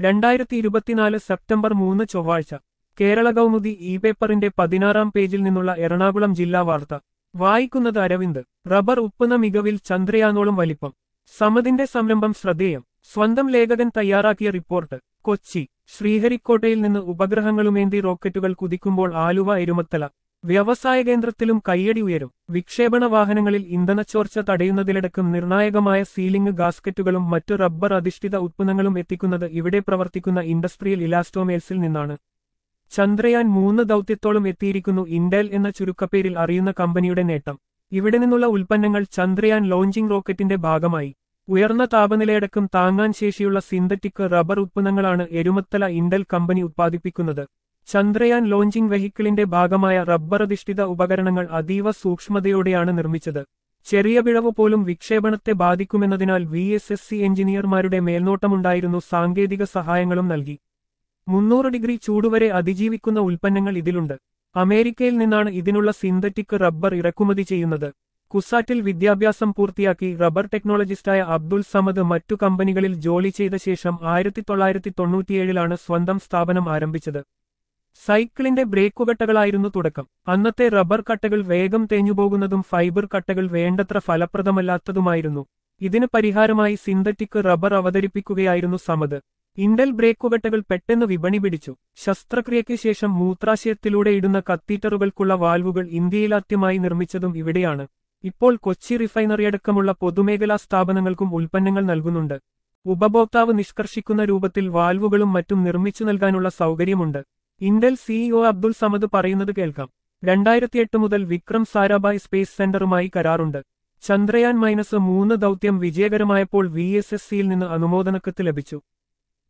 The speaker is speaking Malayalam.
2024 സെപ്റ്റംബർ 3 ചൊവ്വാഴ്ച കേരള കൗമുദി ഇ പേപ്പറിന്റെ 16-ാം പേജിൽ നിന്നുള്ള എറണാകുളം ജില്ലാ വാർത്ത വായിക്കുന്നത് അരവിന്ദ്. റബ്ബർ ഉപ്പുന്ന മികവിൽ ചന്ദ്രയാനോളം വലിപ്പം. സമതിന്റെ സംരംഭം ശ്രദ്ധേയം. സ്വന്തം ലേഖകൻ തയ്യാറാക്കിയ റിപ്പോർട്ട്. കൊച്ചി. ശ്രീഹരിക്കോട്ടയിൽ നിന്ന് ഉപഗ്രഹങ്ങളുമേന്തി റോക്കറ്റുകൾ കുതിക്കുമ്പോൾ ആലുവ എരുമത്തല വ്യവസായ കേന്ദ്രത്തിലും കയ്യടി ഉയരും. വിക്ഷേപണ വാഹനങ്ങളിൽ ഇന്ധനച്ചോർച്ച തടയുന്നതിലടക്കം നിർണായകമായ സീലിംഗ് ഗാസ്കറ്റുകളും മറ്റു റബ്ബർ അധിഷ്ഠിത ഉത്പന്നങ്ങളും എത്തിക്കുന്നത് ഇവിടെ പ്രവർത്തിക്കുന്ന ഇൻഡസ്ട്രിയൽ ഇലാസ്റ്റോമേൽസിൽ നിന്നാണ്. ചന്ദ്രയാൻ 3 ദൗത്യത്തോളം എത്തിയിരിക്കുന്നു ഇന്റൽ എന്ന ചുരുക്കപ്പേരിൽ അറിയുന്ന കമ്പനിയുടെ നേട്ടം. ഇവിടെ നിന്നുള്ള ഉൽപ്പന്നങ്ങൾ ചന്ദ്രയാൻ ലോഞ്ചിംഗ് റോക്കറ്റിന്റെ ഭാഗമായി. ഉയർന്ന താപനിലയടക്കം താങ്ങാൻ ശേഷിയുള്ള സിന്തറ്റിക് റബ്ബർ ഉത്പന്നങ്ങളാണ് എരുമത്തല ഇന്റൽ കമ്പനി ഉത്പാദിപ്പിക്കുന്നത്. ചന്ദ്രയാൻ ലോഞ്ചിംഗ് വെഹിക്കിളിന്റെ ഭാഗമായ റബ്ബറധിഷ്ഠിത ഉപകരണങ്ങൾ അതീവ സൂക്ഷ്മതയോടെയാണ് നിർമ്മിച്ചത്. ചെറിയ പിഴവ് പോലും വിക്ഷേപണത്തെ ബാധിക്കുമെന്നതിനാൽ VSSC എഞ്ചിനീയർമാരുടെ മേൽനോട്ടമുണ്ടായിരുന്നു. സാങ്കേതിക സഹായങ്ങളും നൽകി. 300 ഡിഗ്രി ചൂടുവരെ അതിജീവിക്കുന്ന ഉൽപ്പന്നങ്ങൾ ഇതിലുണ്ട്. അമേരിക്കയിൽ നിന്നാണ് ഇതിനുള്ള സിന്തറ്റിക് റബ്ബർ ഇറക്കുമതി ചെയ്യുന്നത്. കുസാറ്റിൽ വിദ്യാഭ്യാസം പൂർത്തിയാക്കി റബ്ബർ ടെക്നോളജിസ്റ്റായ അബ്ദുൾ സമദ് മറ്റു കമ്പനികളിൽ ജോലി ചെയ്ത ശേഷം 1997-ലാണ് സ്വന്തം സ്ഥാപനം ആരംഭിച്ചത്. സൈക്കിളിന്റെ ബ്രേക്കുകട്ടകളായിരുന്നു തുടക്കം. അന്നത്തെ റബ്ബർ കട്ടകൾ വേഗം തേഞ്ഞുപോകുന്നതും ഫൈബർ കട്ടകൾ വേണ്ടത്ര ഫലപ്രദമല്ലാത്തതുമായിരുന്നു. ഇതിന് പരിഹാരമായി സിന്തറ്റിക് റബ്ബർ അവതരിപ്പിക്കുകയായിരുന്നു സമദ്. ഇന്റൽ ബ്രേക്കുകട്ടകൾ പെട്ടെന്ന് വിപണി പിടിച്ചു. ശസ്ത്രക്രിയയ്ക്ക് ശേഷം മൂത്രാശയത്തിലൂടെ ഇടുന്ന കത്തീറ്ററുകൾക്കുള്ള വാൽവുകൾ ഇന്ത്യയിലാദ്യമായി നിർമ്മിച്ചതും ഇവിടെയാണ്. ഇപ്പോൾ കൊച്ചി റിഫൈനറിയടക്കമുള്ള പൊതുമേഖലാ സ്ഥാപനങ്ങൾക്കും ഉൽപ്പന്നങ്ങൾ നൽകുന്നുണ്ട്. ഉപഭോക്താവ് നിഷ്കർഷിക്കുന്ന രൂപത്തിൽ വാൽവുകളും മറ്റും നിർമ്മിച്ചു നൽകാനുള്ള സൗകര്യമുണ്ട്. ഇന്റൽ CEO അബ്ദുൾ സമദ് പറയുന്നത് കേൾക്കാം. 2008 മുതൽ വിക്രം സാരാഭായ് സ്പേസ് സെന്ററുമായി കരാറുണ്ട്. ചന്ദ്രയാൻ -3 ദൗത്യം വിജയകരമായപ്പോൾ VSSCയിൽ നിന്ന് അനുമോദനക്കത്ത് ലഭിച്ചു.